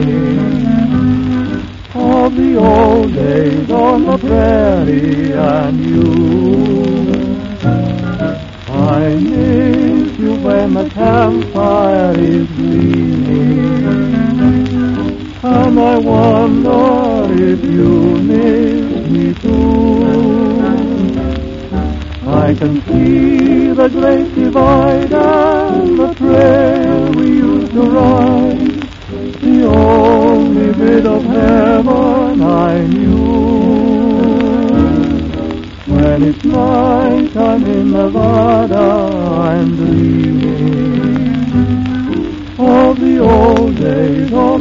of the old days on the prairie and you. I miss you when the campfire is gleaming, and I wonder if you miss me too. I can see the great divide and the trail we used to ride, the only bit of heaven I knew. When it's night I'm in Nevada, I'm dreaming of the old days.